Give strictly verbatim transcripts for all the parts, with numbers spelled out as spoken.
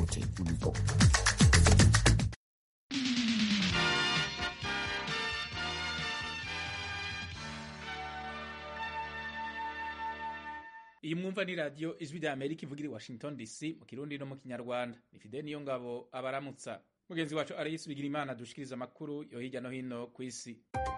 popote ulipo. Iyi mwumva ni radio Ijwi rya Amerika ivugira i Washington D C mu Kirundi no mu Kinyarwanda. Ni Fidel Niyongabo abaramutsa. Mugenzi wacu Aloysi Bigirimana dushikiriza amakuru yo hirya no hino ku isi.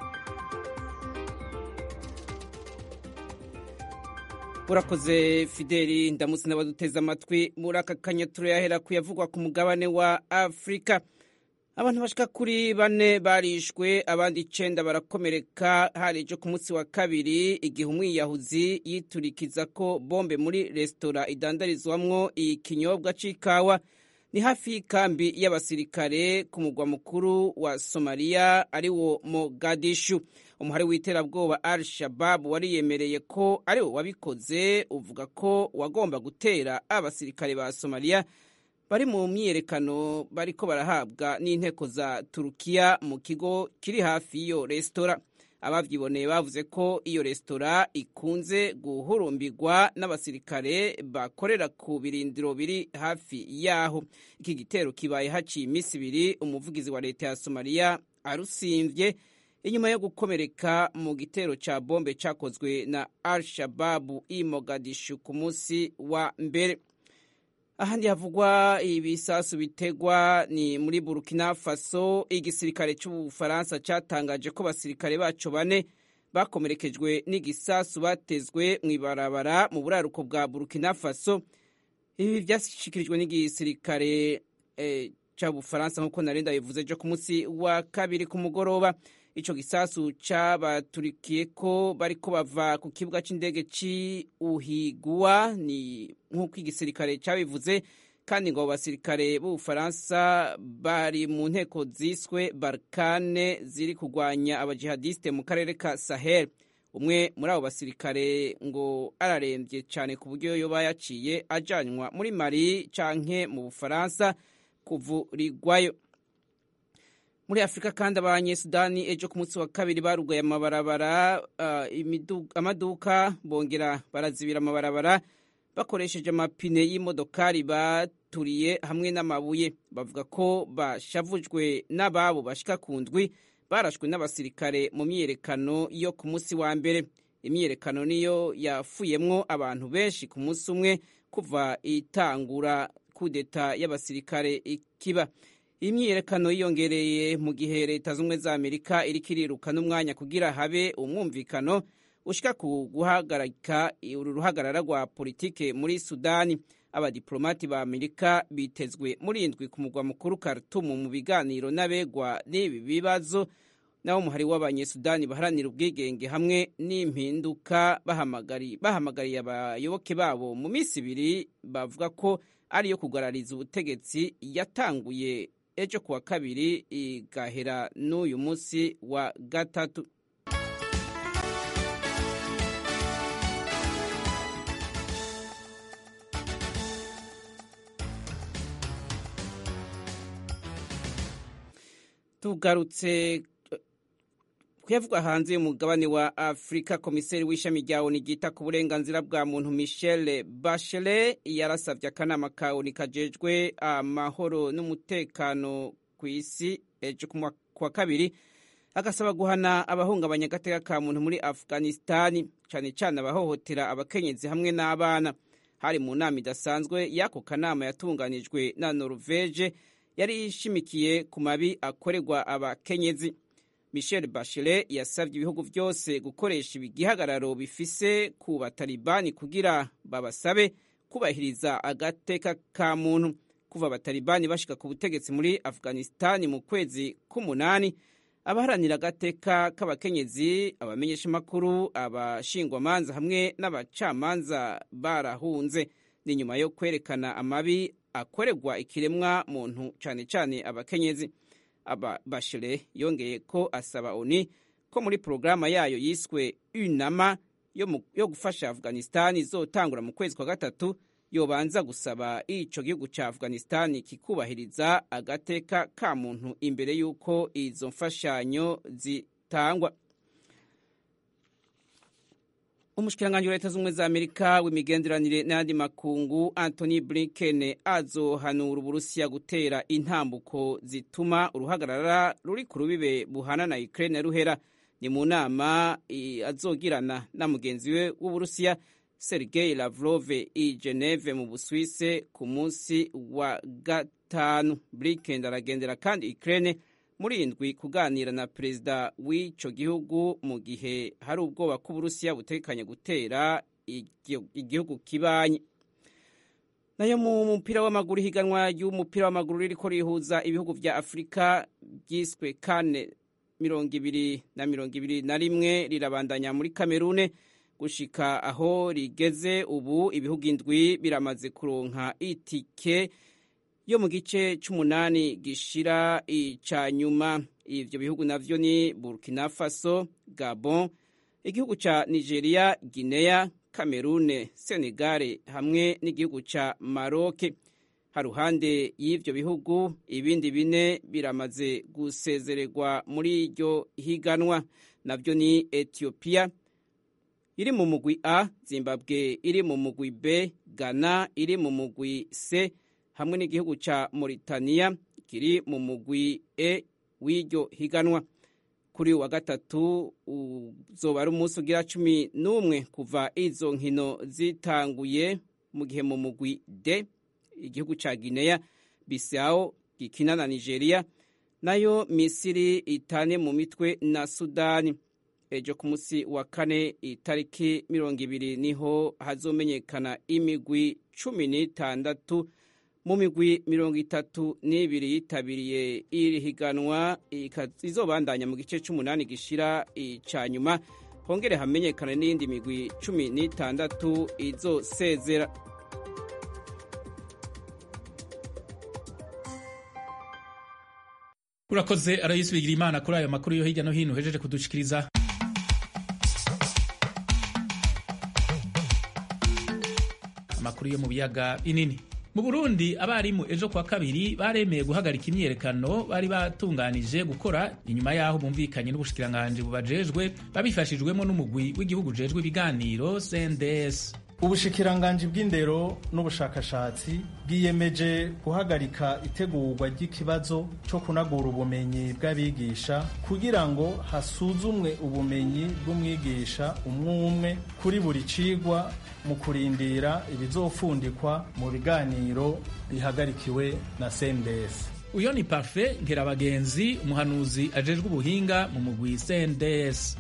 Urakoze Fideli, ndamutse n'abaduteza amatwi muri aka kanya turayahera kuyavugwa ku mugabane wa Afrika. Abantu bashika kuri bane barishwe, abandi icenda barakomereka hari ejo ku munsi wa kabiri igihe umwiyahuzi yiturikiza ko bombe muri resitora idandarizwamwo ikinyobwa c'ikawa. Ni hafi y'ikambi y'abasirikare ku mugwa mukuru wa Somalia ari wo Mogadishu. Umuhari w'iterabwoba Al-Shabaab wariyemereye ko ari wo wabikoze, uvuga ko wagomba gutera abasirikare ba Somalia bari mu myiyerekano bariko barahabwa n'inteko za Turukiya mu kigo kiri hafi y'iyo resitora. Abavyiboneye bavuze ko iyo resitora ikunze guhurumbirwa n'abasirikare bakorera ku birindiro biri hafi yaho. Iki gitero kibaye haciye imisi ibiri umuvugizi wa leta ya Somalia arusimvye inyuma yo gukomereka mu gitero ca bombe cakozwe na Al-Shabaab i Mogadishu ku munsi wa mbere. Ahandi havugwa ibisasu bitegwa ni muri Burkina Faso. Igisirikare c'Ubufaransa catangaje ko basirikare baco bane bakomerekejwe n'igisasu batezwe mw'ibarabara mu buraruko bwa Burkina Faso. Ibi vyashikirijwe n'igisirikare eh, c'Ubufaransa nk'uko narenda bivuze ejo ku munsi wa kabiri ku mugoroba. Ico gisasu cabaturikiye ko bariko bava ku kibuga c'indege ci Uhigua, ni nk'uko igisirikare cabivuze, kandi ngo basirikare b'Ubufaransa bari mu nteko ziswe Barkane ziri kugwanya abajihadiste mu karere ka Sahel. Umwe muri abo basirikare ngo araremvye cane ku buryo yoba yaciye ajanywa muri Mali canke mu Bufaransa kuvurirwayo. Muri Afrika kandi abanyesudani ejo ku munsi wa kabiri barugaye amabarabara uh, amaduka bongera barazibira amabarabara bakoresheje amapine y'imodokari baturiye hamwe n'amabuye. Bavuga ko bashavujwe n'ababo bashika ku ndwi barashwe n'abasirikare mu myiyerekano yo ku munsi wa mbere. Imyiyerekano niyo yafuyemwo abantu benshi ku munsi umwe kuva itangura kudeta y'abasirikare ikiba. Imyiyerekano yiyongereye mu gihe leta z'ubumwe za Amerika iriko irirukana umwanya kugira habe umwumvikano ushika ku guhagarika uru ruhagarara rwa politike muri Sudani. Abadiplomati ba Amerika bitezwe muri indwi ku mugwa mukuru Khartoum mu biganiro n'abegwa n'ibi bibazo, naho umuhari w'abanyesudani baharanira ubwigenge hamwe n'impinduka bahamagari bahamagariye abayoboke babo mu misi ibiri bavuga ko ari yo kugarariza ubutegetsi yatanguye ejo kuwa kabiri igahera n'uyu munsi wa gatatu. Tugarutse kuyavugwa hanze y'umugabane wa Afrika, komiseri w'ishami rya O N U ryita ku burenganzira bwa muntu Michelle Bachelet yarasavye akanama ka O N U kajejwe amahoro n'umutekano ku isi ejo kuwa kabiri agasaba guhana abahungabanya agateka ka muntu muri Afghanistan, cane cane abahohotera abakenyezi hamwe n'abana. Hari mu nama idasanzwe y'ako kanama yatunganijwe na Norvege yari ishimikiye ku mabi akorerwa abakenyezi. Michelle Bachelet yasavye ibihugu vyose gukoresha igihagararo bifise ku batalibani kugira babasabe kubahiriza agateka ka muntu. Kuva abatalibani bashika ku butegetsi muri Afghanistan mu kwezi k'umunani, abaharanira agateka k'abakenyezi, abamenyesha makuru, abashingwamanza hamwe n'abacamanza barahunze. Ni nyuma yo kwerekana amabi akorerwa ikiremwa muntu cane cane abakenyezi. Aba Bachelet yongeye ko asaba O N U ko muri programa yayo yiswe UNAMA yo, yo gufasha Afghanistan izotangura mu kwezi kwa gatatu yobanza gusaba ico gihugu ca Afghanistan kikubahiriza agateka ka muntu imbere yuko izo mfashanyo zitangwa. umushikiranganji wa leta z'ubumwe za amerika w'imigenderanire n'ayandi makungu Anthony Blinken azohanura uburusiya gutera intambuko zituma uruhagarara ruri ku rubibe buhana na Ukraine ruhera. Ni mu nama azogirana na mugenzi we w'uburusiya Sergei Lavrov i Geneve mu Busuwise ku munsi wa gatanu. Blinken aragendera kandi Ukraine muri indwi kuganira na perezida w'ico gihugu mu gihe hari ubwoba ko Uburusiya butekanye gutera igihugu kibanye. Nayo mu mupira w'amaguru, higanwa y'umupira w'amaguru ririko rihuza ibihugu vya Afrika byiswe kane mirongo ibiri na mirongo ibiri na rimwe rirabandanya muri Kamerune. Gushika aho rigeze ubu ibihugu indwi biramaze kuronka itike yo mu gice c'umunani gishira ica nyuma. Ivyo bihugu navyo ni Burkina Faso, Gabon, igihugu ca Nigeria, Guinea, Cameroon, Senegal hamwe n'igihugu ca Maroc. Haruhande y'ivyo bihugu ibindi bine biramaze gusezererwa muri iryo higanwa, navyo ni Ethiopia iri mu mugwi A, Zimbabwe iri mu mugwi B, Ghana iri mu mugwi C hamwe n'igihugu ca Mauritania kiri mu mugwi E w'iryo higanwa. Kuri wa gatatu uzoba ari umunsi ugira cumi n'umwe kuva izo nkino zitanguye, mu gihe mu mugwi D igihugu ca Guinea Bissau gikina na Nigeria, nayo Misiri itane mu mitwe na Sudani. Ejo ku munsi wa kane itariki mirongo ibiri niho hazomenyekana imigwi cumi n'itandatu mu migwi mirongo itatu n'ibiri yitabiriye iri higanwa izobandanya mu gice c'umunani gishira ica nyuma, hongere hamenyekana n'indi migwi cumi n'itandatu izosezera. Urakoze Aloysi Bigirimana kuri ayo makuru yo hirya no hino hejeje kudushikiriza. Amakuru yo mu biyaga binini. Mu Burundi abarimu ejo kwa kabiri baremeye guhagarika imyerekano bari batunganije gukora inyuma yaho bumvikanye n'ubushikiranganje bubajejwe babifashijwemo n'umugwi w'igihugu jejwe ibiganiro C N D S. Ubushikiranganje bw'indero n'ubushakashatsi bwiyemeje guhagarika itegurwa ry'ikibazo cyo kunagura ubumenyi bw'abigisha kugira ngo hasuzumwe ubumenyi bw'umwigisha umwe umwe kuri buri cigwa mu kurindira ibizofundikwa mu biganiro bihagarikiwe na C N D S. Uyo ni Parfait Nkerabagenzi, umuhanuzi ajejwe ubuhinga mu mugwi C N D S.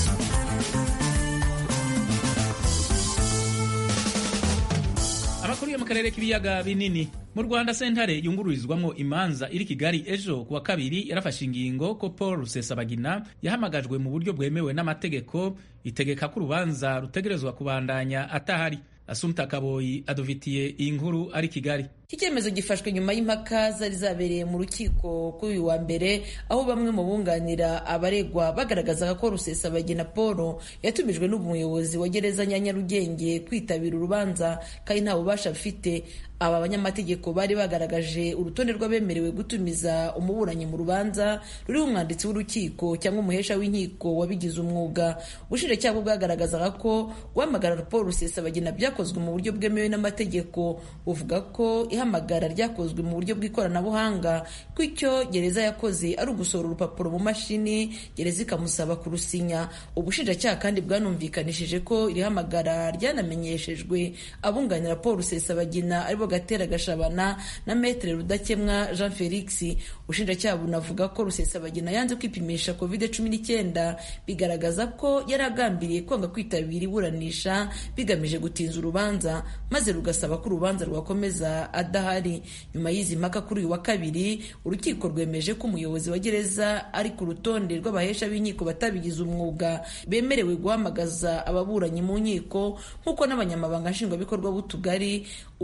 Amakuru yo mu karere k'ibiyaga binini. Mu Rwanda sentare yungururizwamo imanza iri Kigali ejo kuwa kabiri yarafashe ingingo ko Paul Rusesabagina yahamagajwe mu buryo bwemewe n'amategeko, itegeka ko urubanza rutegerezwa kubandanya atahari. Asumta Kaboyi adovitiye inkuru ari Kigali. Iki cyemezo gifashwe nyuma y'impaka zari zabereye mu rukiko kuri uyu wa mbere, aho bamwe mu bunganira abaregwa bagaragazaga ko Rusesabagina Paul yatumijwe n'umuyobozi wa gereza ya Nyarugenge kwitabira urubanza kandi nta bubasha afite. Aba banyamategeko bari bagaragaje urutonde rw'abemerewe gutumiza umuburanyi mu rubanza ruriho umwanditsi w'urukiko cyangwa umuhesha w'inkiko wabigize umwuga. Ubushinjacyaha bwagaragazaga ko guhamagara Paul Rusesabagina byakozwe mu buryo bwemewe n'amategeko, buvuga ko ihamagara ryakozwe mu buryo bw'ikoranabuhanga, ko icyo gereza yakoze ari ugusohora urupapuro mu mashini gereza ikamusaba kurusinya. Ubushinjacyaha kandi bwanumvikanishije ko iri hamagara ryanamenyeshejwe abunganira Paul Rusesabagina aribo Gatera Gashabana na Maître Rudakemwa Jean Felix. Ubushinjacyaha bunavuga ko Rusesabagina yanze kwipimisha covid cumi n'icyenda, bigaragaza ko yaragambiriye kwanga kwitabira iburanisha bigamije gutinza urubanza maze rugasaba ko urubanza rwakomeza adahari. Nyuma y'izi mpaka kuri uyu wa kabiri, urukiko rwemeje ko umuyobozi wa gereza ari ku rutonde rw'abahesha b'inkiko batabigize umwuga bemerewe guhamagaza ababuranyi mu nkiko, nk'uko n'abanyamabanga nshingwabikorwa b'utugari, umurenge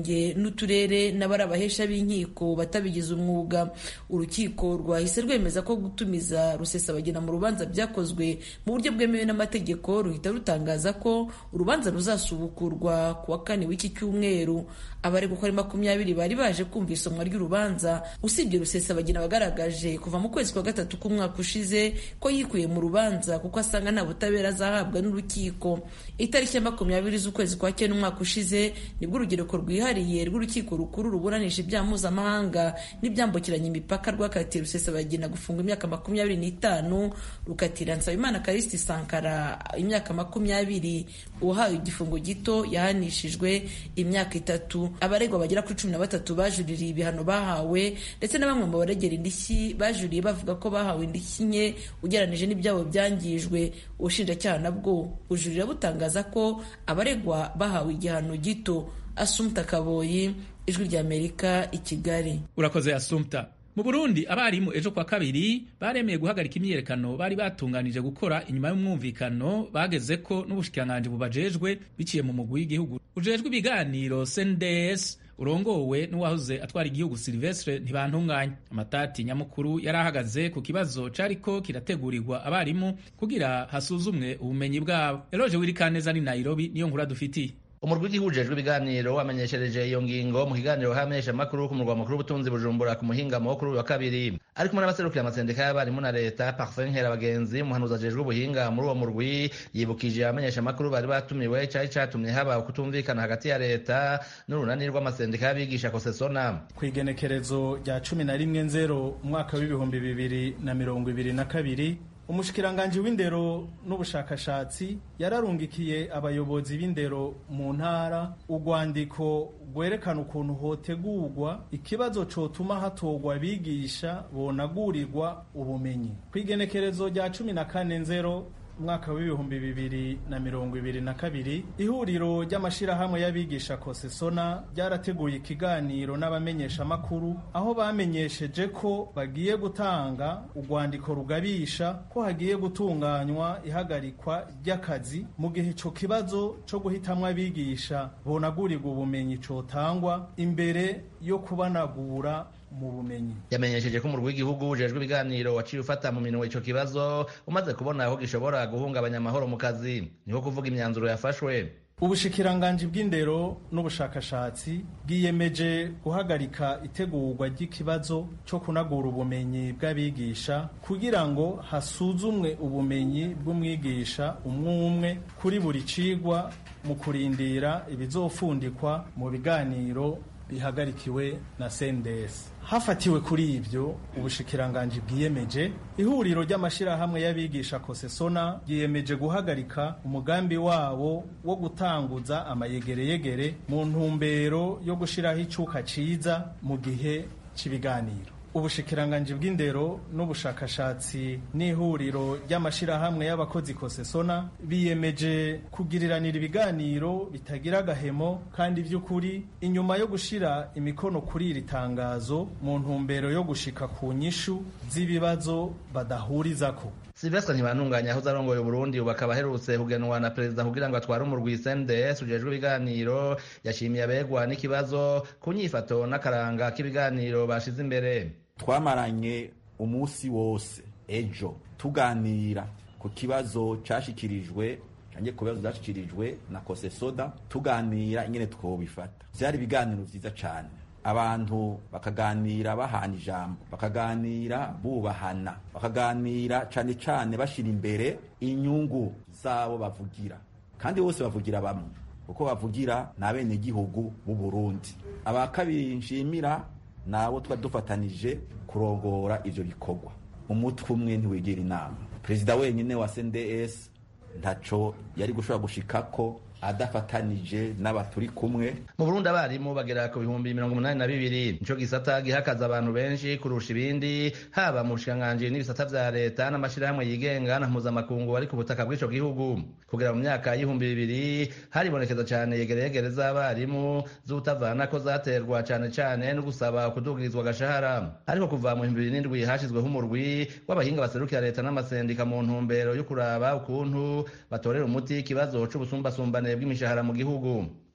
imirenge n'uturere n'abari abahesha b'inkiko batabigize umwuga. Urukiko rwahise rwemeza ko gutumiza Rusesabagina mu rubanza byakozwe mu buryo bwemewe n'amategeko, ruhita rutangaza ko urubanza ruzasubukurwa ku wa kane w'iki cyumweru. Abaregwa uko ari makumyabiri bari baje kumva isomwa ry'urubanza, usibye Rusesabagina wagaragaje kuva mu kwezi kwa gatatu k'umwaka ushize ko yikuye mu rubanza kuko asanga nta butabera azahabwa n'urukiko. Itariki ya makumyabiri z'ukwezi kwa cyenda umwaka ushize nibwo urugereko rwihariye rw'urukiko rukuru ruburanisha ibyaha mpuzamahanga n'ibyambukiranya imipaka rwakatiye Rusesabagina gufunga imyaka makumyabiri n'itanu, rukatira Nsabimana Callixte Sankara imyaka makumyabiri. Uwahawe igifungo gito yahanishijwe imyaka itatu. Abaregwa bagera kuri cumi na batatu bajuririye ibihano bahawe, ndetse na bamwe mu baregera indishyi bajuriye bavuga ko bahawe indishyi nke ugereranije n'ibyabo byangijwe. Ubushinjacyaha nabwo bujurira butangaza ko abaregwa bahawe igihano gito. Assumpta Kaboyi, Ijwi ry'Amerika, i Kigali. Urakoze Assumpta. Mu Burundi abarimu ejo kwa kabiri baremeye guhagarika imyiyerekano bari batunganije gukora inyuma y'umwumvikano bageze ko n'ubushikiranganji bubajejwe biciye mu mugwi w'igihugu ujejwe ibiganiro C N D S urongowe n'uwahoze atwara igihugu Silvestre Ntibantunganya. Amatati nyamukuru yarahagaze ku kibazo cariko kirategurirwa abarimu kugira hasuzumwe ubumenyi bwabo. Eloge Wirikaneza ari Nairobi niyo nkuru dufitiye. Umurwi w'igihugu ujejwe ibiganiro wamenyeshereje iyo ngingo mu kiganiro hamenyesha makuru ku murwa mukuru w'ubutunzi Bujumbura ku muhingamo wo kuri uyu wa kabiri. Ari kumwe n'abaserukira amasendika y'abarimu na leta, Parfait Nkerabagenzi umuhanuzi ajejwe ubuhinga muri uwo murwi yibukije abamenyesha makuru bari batumiwe cari catumye haba ukutumvikana hagati ya leta n'urunani rw'amasendika y'abigisha Kosesona. Kw'igenekerezo rya cumi na rimwe nzero umwaka w'ibihumbi bibiri na mirongo ibiri na kabiri umushikiranganji w'indero n'ubushakashatsi yararungikiye abayobozi b'indero mu ntara urwandiko rwerekana ukuntu hotegurwa ikibazo cotuma hatorwa abigisha bonagurirwa ubumenyi. Kw'igenekerezo rya cumi na kane nzero umwaka w'ibihumbi bibiri na mirongo ibiri na kabiri ihuriro ry'amashirahamwe y'abigisha Kosesona ryarateguye ikiganiro n'abamenyesha makuru aho bamenyesheje ko bagiye gutanga urwandiko rugabisha ko hagiye gutunganywa ihagarikwa ry'akazi mu gihe ico kibazo co guhitamwa abigisha bonagurirwa ubumenyi cotangwa imbere yo kubanagura mu bumenyi. Yamenyesheje ko umurwi w'igihugu ujejwe ibiganiro waciye ufata mu minwe ico kibazo umaze kubona aho gishobora guhungabanya amahoro mu kazi, niho kuvuga imyanzuro yafashwe. Ubushikiranganji bw'indero n'ubushakashatsi bwiyemeje guhagarika itegurwa ry'ikibazo cyo kunagura ubumenyi bw'abigisha kugira ngo hasuzumwe ubumenyi bw'umwigisha umwe umwe kuri buri cigwa mu kurindira ibizofundikwa mu biganiro bihagarikiwe na C N D S. Hafatiwe kuri ivyo ubushikiranganji bwiyemeje ihuriro ry'amashirahamwe y'abigisha Kosesona bwiyemeje guhagarika umugambi wabo wo gutanguza amayegereyegere mu ntumbero yo gushiraho icuka ciza mu gihe c'ibiganiro. Ubushikiranganji bw'indero n'ubushakashatsi n'ihuriro ry'amashirahamwe y'abakozi Kosesona biyemeje kugiriranira ibiganiro bitagira agahemo kandi vy'ukuri inyuma yo gushira imikono kuri iri tangazo mu ntumbero yo gushika ku nyishu z'ibibazo badahurizako. Silvestre Ntibantunganya aho zarongoye Burundi ubu akaba aherutse kugenwa na perezida kugira ngo atware umurwi C N D S ujejwe ibiganiro yashimiye abegwa n'ikibazo ku nyifato n'akaranga k'ibiganiro bashize imbere. Twamaranye umunsi wose ejo tuganira ku kibazo cashikirijwe canke ku bibazo byashikirijwe na Kosesona, tuganira ingene twobifata. Vyari ibiganiro vyiza cane, abantu bakaganira bahana ijambo, bakaganira bubahana, bakaganira cane cane bashira imbere inyungu zabo bavugira, kandi bose bavugira bamwe kuko bavugira n'abene gihugu b'u Burundi. Abakabiri nshimira nabo twa dufatanije kurongora ivyo bikorwa. Umutwe umwe ntiwigira inama. Perezida wenyine wa C N D S ntaco yari gushobora gushikako adafatanije n'abaturi kumwe. Mu Burundi abarimu bagera ku bihumbi mirongo umunani na bibiri, nico gisata gihakaza abantu benshi kurusha ibindi, haba mu bushikiranganji n'ibisata vya leta n'amashirahamwe yigenga na mpuzamakungu ari ku butaka bw'ico gihugu. Kugera mu myaka y'ibihumbi bibiri haribonekeza cane yegereyegere z'abarimu z'utavana ko zaterwa cane cane no gusaba kudugirizwa agashahara. Ariko kuva mu bihumbi bibiri n'indwi hashizweho umurwi w'abahinga baserukira leta n'amasendika mu ntumbero yo kuraba ukuntu batorera umuti ikibazo c'ubusumbasumbane bw'imishahara mu gihugu.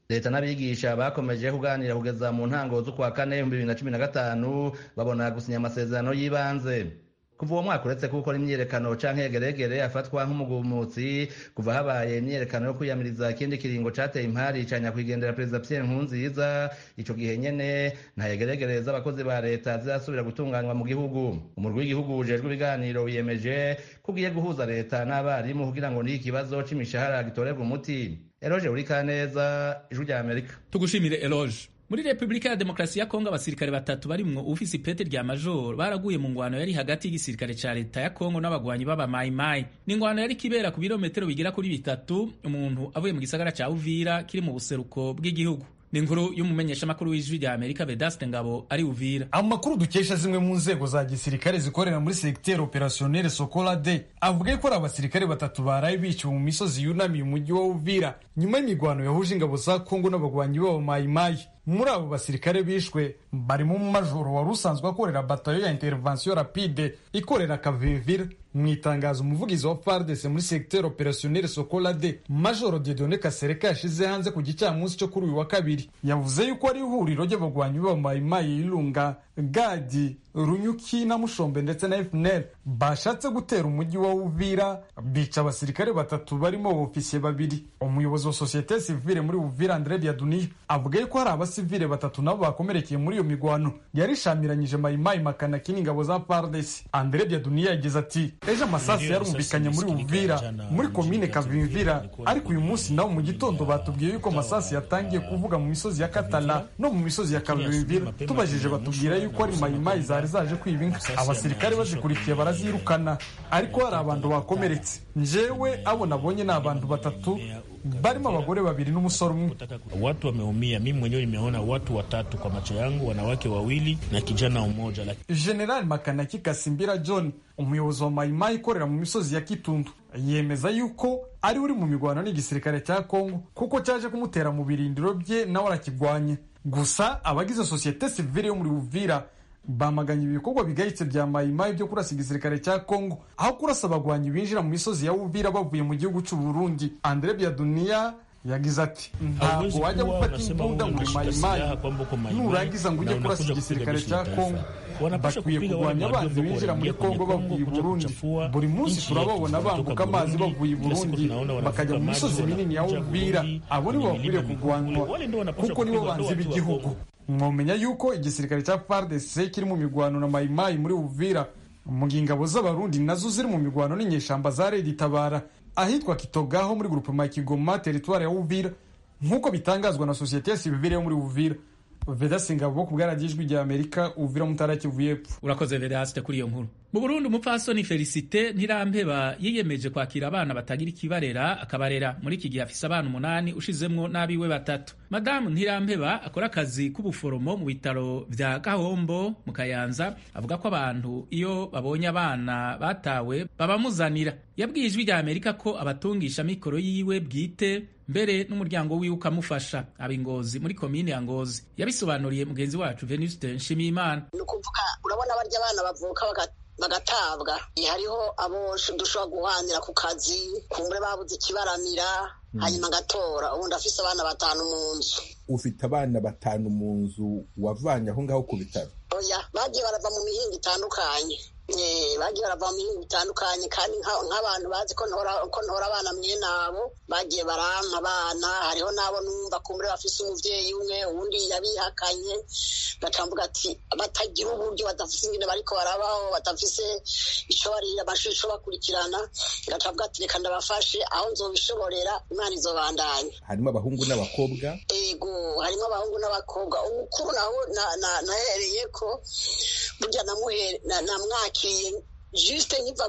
leta n'abigisha bakomeje kuganira kugeza mu ntango z'ukwa kane ibihumbi bibiri na cumi na gatanu babona gusinya amasezerano y'ibanze. Kuva uwo mwaka uretse gukora imyiyerekano canke yegeregere afatwa nk'umugumutsi kuva habaye imyiyerekano yo kwiyamiriza ikindi kiringo cateye impari ca nyakwigendera perezida Pierre Nkurunziza, ico gihe nyene nta yegeregere z'abakozi ba leta zirasubira gutunganywa mu gihugu. Umurwi w'igihugu ujejwe ibiganiro wiyemeje kugiye guhuza leta n'abarimu kugira ngo n'iki kibazo c'imishahara gitorerwe umuti. Eloge Urikaneza, Ijwi rya Amerika. Tugushimire Eloge. Muri Republika ya Demokarasi ya Kongo abasirikare batatu barimwo ufise ipete rya major baraguye mu ngwano yari hagati y'igisirikare ca leta ya Kongo n'abagwanyi baba Mai Mai. Ni ngwano yari kibera ku birometero bigira kuri bitatu umuntu avuye mu gisagara ca Uvira kiri mu buseruko bw'igihugu. Ni inkuru y'umumenyesha makuru w'Ijwi rya Amerika Vedaste Ngabo ari Uvira. Amakuru dukesha zimwe mu nzego za gisirikare zikorera muri secteur opérationnel Sokola D avuga ko abasirikare batatu baraye biciwe mu misozi yunamiye umujyi wa Uvira nyuma y'imigwano yahuje ingabo za Kongo n'abagwanyi baba Mai Mai. Muri abo basirikare bishwe barimo umumajoro wari usanzwe akorera batayo ya intervention rapide ikorera Kavivira. Mu itangazo umuvugizi wa F A R D C muri secteur opérationnel Sokola D Major Dieudonné Kasereka yashize hanze ku gicamunsi cyo kuri uyu wa kabiri yavuze yuko ari ihuriro ry'abagwanyi ba Mai Mai Ilunga, Gadi, Runyuki na Mushombe ndetse na F N L bashatse gutera umujyi wa Uvira bica abasirikare batatu barimo ofisiye babiri. Umuyobozi wa société civile muri Uvira André Biaduni avuga ko hari abasivile batatu nabo bakomerekeye muri iyo migwano yarishamiranyije Mai Mai Makana kini ngabo za F A R D C. André Biaduni yagize ati ejo amasasi yarumvikanye muri Uvira muri komine Kavimvira, ariko uyu munsi nawo mu gitondo batubwiye yuko amasasi yatangiye kuvuga mu misozi ya Katala no mu misozi ya Kavimvira. Tubajije batubwira yuko ari Mai Mai zari zaje kwiba inka. Abasirikare bazikurikiye barazirukana, ariko hari abantu bakomeretse. Njewe abo nabonye ni abantu batatu barimo abagore babiri n'umusore umwe. Watu wameumia, mimi mwenyewe nimeona watu watatu kwa macho yangu, wanawake wawili na kijana mmoja. General Makanaki Kasimbira John, umuyobozi wa Mai Mai ikorera mu misozi ya Kitundu, yemeza yuko ari uri mu migwano n'igisirikare cya Kongo kuko cyaje kumutera mu birindiro bye nawe arakigwanye. Gusa abagize société civile yo muri Uvira bamaganye ibikorwa bigayitse bya Mai Mai byo kurasa igisirikare cya Kongo aho kurasa abagwanyi binjira mu misozi ya Uvira bavuye mu gihugu cy'u Burundi. André Biadunia yagize ati ntabwo wajya gufata imbunda muri Mai Mai nurangiza ngo ujye kurasa igisirikare cya Kongo. Bakwiye kurwanya abanzi binjira muri Kongo bavuye i Burundi. Buri munsi turababona bambuka amazi bavuye i Burundi bakajya mu misozi minini ya Uvira. Abo nibo bakwiriye kurwanywa kuko nibo banzi b'igihugu. Mwomenya yuko igisirikare cya F A R D C kiri mu migwano na Mai Mai muri Uvira mu ngabo z'abarundi nazo ziri mu migwano n'inyeshamba za Red Tabara ahitwa Kitogaho muri groupement Kigoma territoire ya Uvira nkuko bitangazwa na société civile yo muri Uvira. Vedaste Ngabo ku bwaragijwe rya Amerika Uvira Mutara Kivu y'Epfo. Urakoze Vedaste kuri iyo nkuru. Mu Burundi umupfasoni Felicité Ntirampeba yiyemeje kwakira abana batagira ikibarera akabarera muri iki gihe afise abana umunani ushizemwo n'abiwe batatu. Madame Ntirampeba akora akazi k'ubuforomo mu bitaro vya Gahombo mu Kayanza avuga ko abantu iyo babonye abana batawe babamuzanira. Yabwiye Ijwi rya Amerika ko abatungisha mikoro yiwe bwite mbere n'umuryango wiwe ukamufasha. Abingozi muri komine ya Ngozi yabisobanuriye mugenzi wacu Venuste Nshimiyimana. Nukuvuga urabona barya abana bavuka bagatabwa, hariho abo dushobora guhanira ku kazi kumbre babuze ikibaramira hanyuma ngatora. Ubundi afise abana batanu mu nzu. Ufite abana batanu mu nzu wavanye aho ngaho ku bitaro? Oya, bagiye barava mu mihingo itandukanye. Eh, bagiye barava mu mihingo itandukanye kandi nk'abantu bazi ko ntora ko ntora abana mwe nabo bagiye barampa abana. Hariho nabo numva kumbre bafise umuvyeyi umwe uwundi yabihakanye batambuga ati batagira uburyo badafise ingene bariko barabaho batafise ico barira bashisho bakurikirana gatambuga ati reka ndabafashe aho nzobishoborera Imana izobandanya. Harimo abahungu n'abakobwa? Ego, harimo abahungu n'abakobwa. Umukuru naho nahereye ko burya namuhere namwakiriye juste nkiva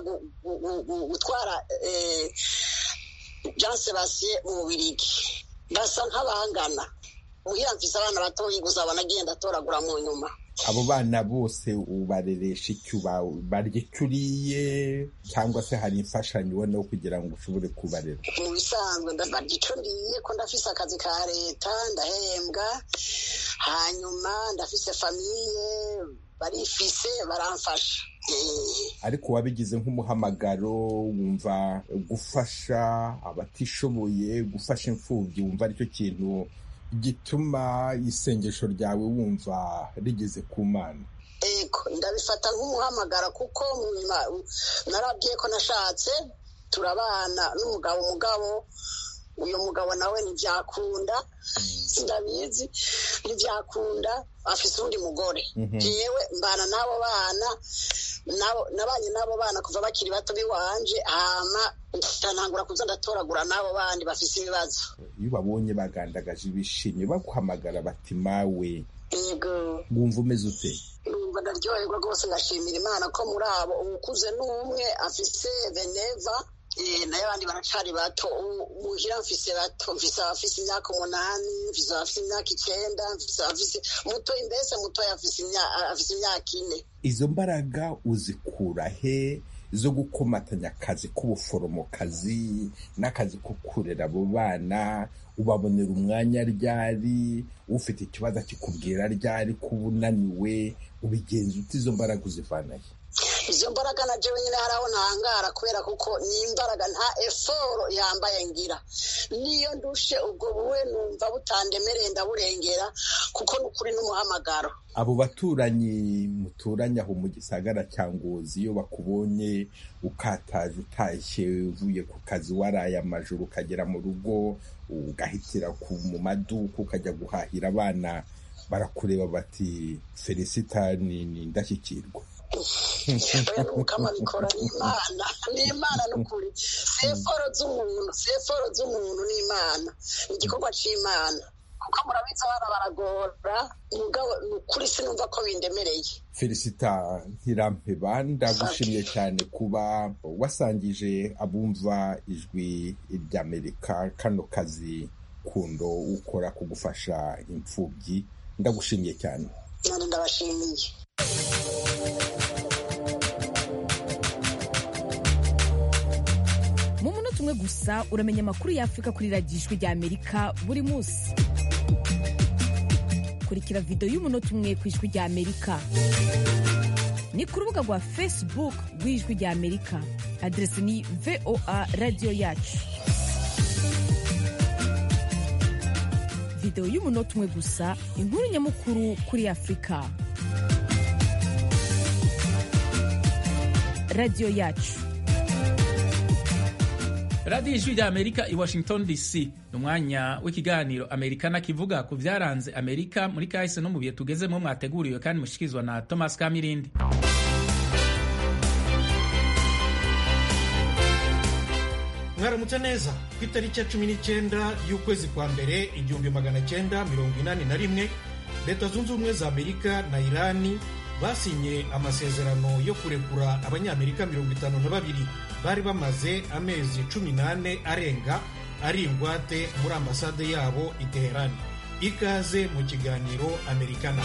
gutwara Jean Sebastien mu Bubiligi basa nk'abangana. Muhira mfise abana batoyi gusa banagenda atoragura mu nyuma. Abo bana bose ubareresha icyo barye cyuriye cyangwa se hari imfashanyo ubona kugira ngo ushobore kubarera? Mu bisanzwe ndabarya icyo ndiye ko ndafise akazi ka leta ndahembwa, hanyuma ndafise famiye barifise baramfasha. Ariko wabigize nk'umuhamagaro wumva gufasha abatishoboye, gufasha imfubyi, wumva aricyo kintu gituma isengesho ryawe wumva rigeze ku Mana? ego ndabifata nk'umuhamagara kuko narabwiye ko nashatse turabana n'umugabo umugabo uyu mugabo nawe ntibyakunda sindabizi ntibyakunda afise undi mugore jewe mbana n'abo bana nabanye n'abo bana kuva bakiri bato biwanje hama ntangura kuza ndatoragura n'abo bandi bafise ibibazo. Iyo babonye bagandagaje ibishimye baguhamagara bati mawe yego wumva umeze ute? Numva ndaryoherwa rwose ngashimira Imana ko muri abo ukuze n'umwe afise veneva nayo abandi baracari bato muhira mfise bato mfise abafise imyaka umunani mfise abafise imyaka icenda mfise abafise muto imbese muto afise imyaka ine. Izo mbaraga uzikura he zo gukomatanya akazi k'ubuforomokazi n'akazi ko kurera abo bana? Ubabonera umwanya ryari? Ufite ikibazo kikubwira ryari kuba unaniwe? Ubigenza uti izo mbaraga uzivanahe? Izo mbaraga na jewe nyine haraho ntangara kubera kuko ni imbaraga nta effort yambaye ngira, niyo ndushe ubwo buwe numva butandemereye ndaburengera kuko nukuri n'umuhamagaro. Abo baturanyi muturanye aho mu gisagara cya Ngozi iyo bakubonye ukataje utashye uvuye ku kazi waraye amajoro ukagera mu rugo ugahitira ku mu maduka ukajya guhahira abana, barakureba bati Felicita ni ndashyikirwa? Ukama bikora n'Imana n'Imana n'ukuri seforo z'umuntu seforo z'umuntu n'Imana igikorwa c'Imana kuko murabiza abana baragora mugabo n'ukuri sinumva ko bindemereye. Felicita Ntirampeba ndagushimiye cyane kuba wasangije abumva ijwi ry'Amerika kano kazi kundo ukora kugufasha imfubyi, ndagushimiye cyane. Nari ndabashimiye. Mu munota umwe gusa uramenya amakuru y'Afrika kuri radiyo ijwi ry'Amerika buri munsi. Kurikira video y'umunota umwe ku ijwi ry'Amerika ni ku rubuga rwa Facebook rw'ijwi ry'Amerika, adresi ni V O A radio yacu. Video y'umunota umwe gusa, inkuru nyamukuru kuri Afurika. Radio yacu. Radio Ijwi ry'Amerika i Washington D C. Numwanya w'ikiganiro Amerikana kivuga ku vyaranze Amerika muri kahise no mu bihe tugezemo, mwateguriwe kandi mushikizwa na Thomas Kamirindi. Mwaramutse neza. Ku itariki ya cumi n'icyenda y'ukwezi kwa mbere igihumbi magana cyenda mirongo inani na rimwe Leta Zunze Ubumwe za Amerika na Irani basinye amasezerano yo kurekura abanyamerika mirongo itanu na babiri bari bamaze amezi cumi n'ane arenga ari ingwate muri ambasade yabo i Teherani. Ikaze mu kiganiro Amerikana.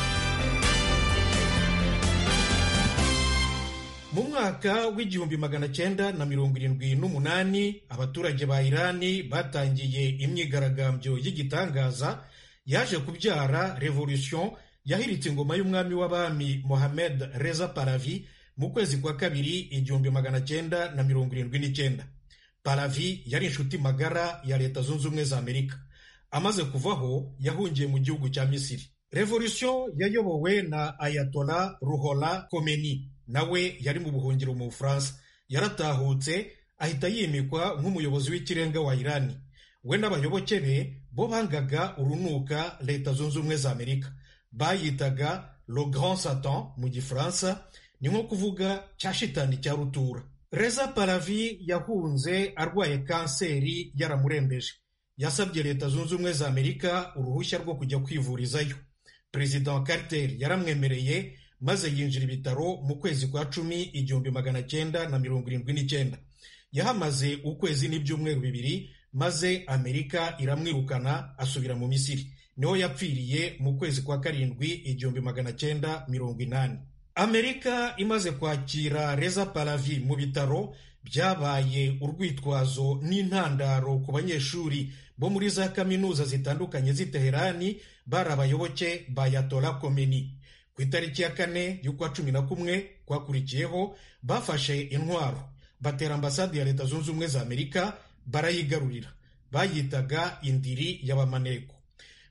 Mu mwaka w'igihumbi magana cyenda na mirongo irindwi n'umunani abaturage ba Irani batangiye imyigaragambyo y'igitangaza yaje kubyara revolution yahiritse ingoma y'umwami w'abami Mohamed Reza Pahlavi mu kwezi kwa kabiri igihumbi magana cyenda na mirongo irindwi n'icyenda. Pahlavi yari inshuti magara ya Leta Zunze Ubumwe za Amerika. Amaze kuvaho yahungiye mu gihugu cya Misiri. Revolution yayobowe na Ayatollah Ruhollah Khomeini, nawe yari mu buhungiro mu Bufaransa. Yaratahutse ahita yimikwa nk'umuyobozi w'ikirenga wa Irani. We n'abayoboke be bo bangaga urunuka Leta Zunze Ubumwe za Amerika. Bayitaga Le Grand Satan mu Gifaransa, ni nko kuvuga cya shitani cya rutura. Reza Pahlavi yahunze arwaye kanseri yaramurembeje. Yasabye Leta Zunze Ubumwe za Amerika uruhushya rwo kujya kwivurizayo. President Carter yaramwemereye maze yinjira ibitaro mu kwezi kwa cumi igihumbi magana cyenda na mirongo irindwi n'icyenda. Yahamaze ukwezi n'ibyumweru bibiri maze Amerika iramwirukana asubira mu Misiri. Niho yapfiriye mu kwezi kwa karindwi igihumbi magana cyenda mirongo inani. Amerika imaze kwakira Reza Pahlavi mu bitaro, byabaye urwitwazo n'intandaro ku banyeshuri bo muri za kaminuza zitandukanye z'i Teherani bari abayoboke ba Ayatollah Khomeini. Ku itariki ya kane y'ukwa cumi na kumwe kwakurikiyeho bafashe intwaro batera ambasade ya Leta Zunze Ubumwe za Amerika barayigarurira. Bayitaga indiri y'abamaneko.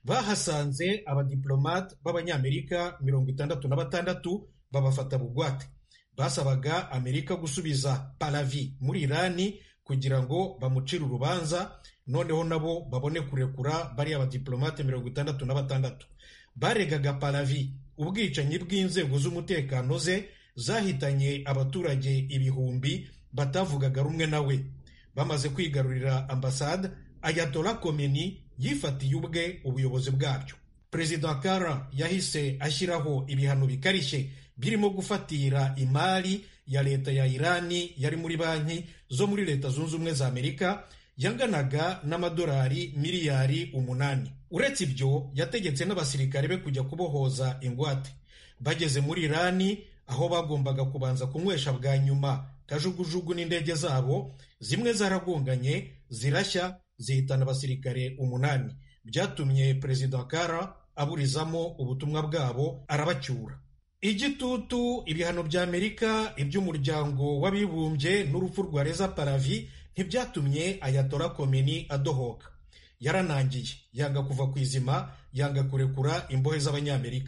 bahasanze abadiplomate b'abanyamerika mirongo itandatu na batandatu babafata bugwate. Basabaga Amerika gusubiza Pahlavi muri Irani kugira ngo bamucire urubanza, noneho nabo babone kurekura bariya abadiplomate mirongo itandatu na batandatu. Baregaga Pahlavi ubwicanyi bw'inzego z'umutekano ze zahitanye abaturage ibihumbi batavugaga rumwe nawe. Bamaze kwigarurira ambasade, Ayatollah Khomeini yifatiye ubwe ubuyobozi bwabyo. Perezida Kara yahise ashyiraho ibihano bikarishye birimo gufatira imari ya leta ya Irani yari muri banki zo muri Leta Zunze Ubumwe za Amerika yanganaga n'amadolari miliyari umunani. Uretse ibyo, yategetse n'abasirikare be kujya kubohoza ingwate. Bageze muri Irani, aho bagombaga kubanza kunywesha bwa nyuma kajugujugu n'indege zabo, zimwe zaragonganye zirashya zihitana abasirikare umunani. Byatumye Perezida Kara aburizamo ubutumwa bwabo arabacyura. Igitutu, ibihano bya Amerika, iby'umuryango w'abibumbye n'urupfu rwa Reza Pahlavi ntibyatumye Ayatollah Khomeini adohoka. Yaranangiye, yanga kuva ku izima, yanga kurekura imbohe z'abanyamerika.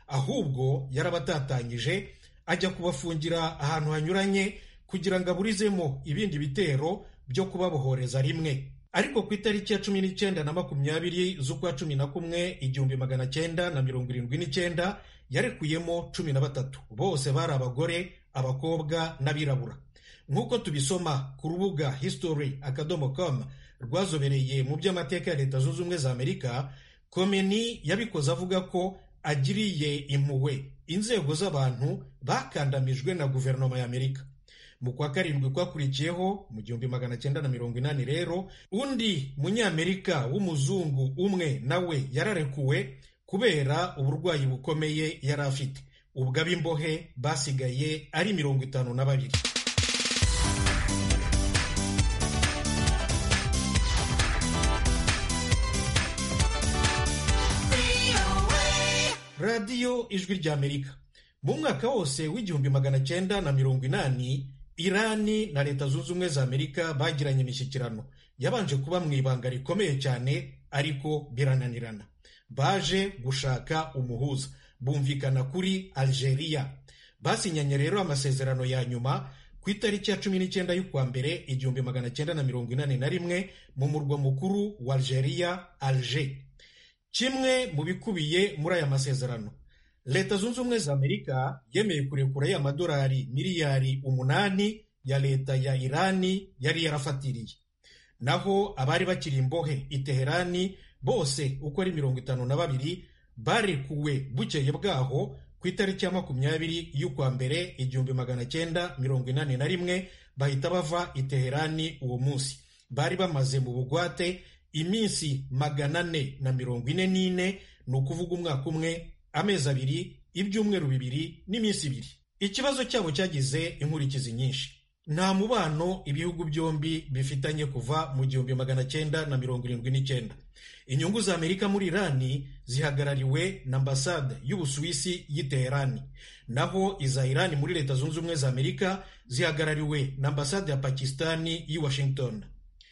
Ahubwo yarabatatanyije, ajya kubafungira ahantu hanyuranye kugira ngo aburizemo ibindi bitero byo kubabohoreza rimwe. Ariko ku itariki ya cumi n'icyenda na makumyabiri z'ukwa cumi na kumwe igihumbi magana cyenda na mirongo irindwi n'icyenda yarekuyemo cumi na batatu. Bose bari abagore, abakobwa n'abirabura. Nk'uko tubisoma ku rubuga history akadomo com rwazobereye mu by'amateka ya Leta Zunze Ubumwe za Amerika, Khomeini yabikoze avuga ko agiriye impuhwe inzego z'abantu bakandamijwe na guverinoma ya Amerika. Mu kwa karindwi kwakurikiyeho mu gihumbi magana cyenda na mirongo inani rero, undi munyamerika w'umuzungu umwe nawe yararekuwe kubera uburwayi bukomeye yari afite. Ubwo ab'imbohe basigaye ari mirongo itanu na babiri. Radiyo Ijwi ry'Amerika. Mu mwaka wose w'igihumbi magana cyenda na mirongo inani, Irani na Leta Zunze Ubumwe za Amerika bagiranye imishyikirano. Yabanje kuba mu ibanga rikomeye cyane, ariko birananirana. Baje gushaka umuhuza, bumvikana kuri Algeria. Basinyanye rero amasezerano ya nyuma ku itariki ya cumi n'icyenda y'ukwa mbere igihumbi magana cyenda na mirongo inani na rimwe mu murwa mukuru wa Algeria, Alger. Kimwe mu bikubiye muri aya masezerano, Leta Zunze Ubumwe za Amerika yemeye kurekura ya madolari miliyari umunani ya leta ya Irani yari yarafatiriye. Naho abari bakiri imbohe i Teherani bose uko ari mirongo itanu na babiri barekuwe bukeye bwaho ku itariki ya makumyabiri y'ukwa mbere igihumbi magana cyenda mirongo inani na rimwe, bahita bava i Teherani uwo munsi. Bari bamaze mu bugwate iminsi magana ane na mirongo ine n'ine, ni ukuvuga umwaka umwe, amezi abiri, ibyumweru bibiri n'iminsi ibiri. Ikibazo cyabo cyagize inkurikizi nyinshi. Nta mubano ibihugu byombi bifitanye kuva mu gihumbi magana cyenda na mirongo irindwi n'icyenda. Inyungu za Amerika muri Irani zihagarariwe na ambasade y'Ubusuwisi y'i Teherani, naho iza Irani muri Leta Zunze Ubumwe za Amerika zihagarariwe na ambasade ya Pakistani y'i Washington.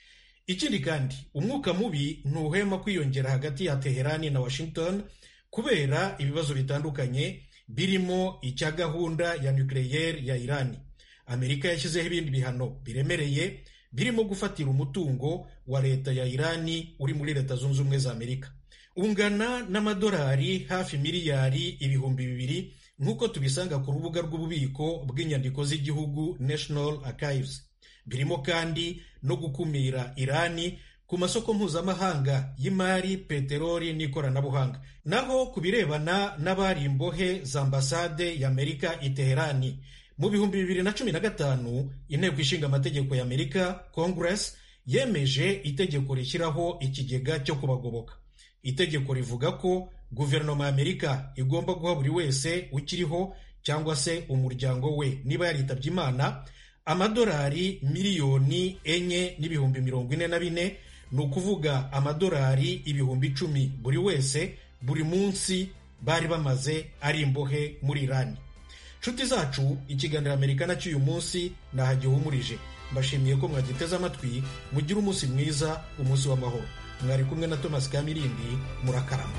Ikindi kandi, umwuka mubi ntuhema kwiyongera hagati ya Teherani na Washington kubera ibibazo bitandukanye birimo icya gahunda ya nucleaire ya Irani. Amerika yashyizeho ibindi bihano biremereye birimo gufatira umutungo wa leta ya Irani uri muri Leta Zunze Ubumwe za Amerika. Ungana n'amadolari hafi miliyari ibihumbi bibiri nk'uko tubisanga ku rubuga rw'ububiko bw'inyandiko z'igihugu National Archives. Birimo kandi no gukumira Irani ku masoko mpuzamahanga y'imari, peteroli n'ikoranabuhanga. Naho ku birebana n'abari imbohe za ambasade ya Amerika i Teherani, mu bihumbi bibiri na cumi na gatanu inteko ishinga amategeko ya Amerika, Congress, yemeje itegeko rishyiraho ikigega cyo kubagoboka. Itegeko rivuga ko guverinoma ya Amerika igomba guha buri wese ukiriho cyangwa se umuryango we niba yaritabye Imana amadolari miliyoni enye n'ibihumbi mirongo ine na bine, ni ukuvuga amadolari ibihumbi icumi buri wese buri munsi bari bamaze ari imbohe muri Irani. Nshuti zacu, ikiganiro Amerikana cy'uyu munsi nahagihumurije. Mbashimiye ko mwagiteze amatwi. Mugire umunsi mwiza, umunsi w'amahoro. mwari kumwe na Thomas Kamirindi. Murakarama.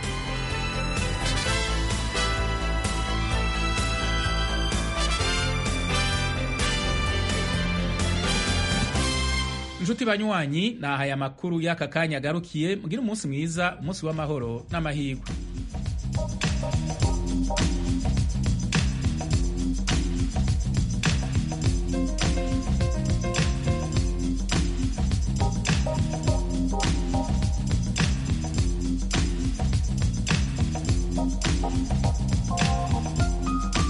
Inshuti banywanyi, nahaye amakuru y'aka kanya agarukiye. Mugire umunsi mwiza, umunsi w'amahoro n'amahirwe.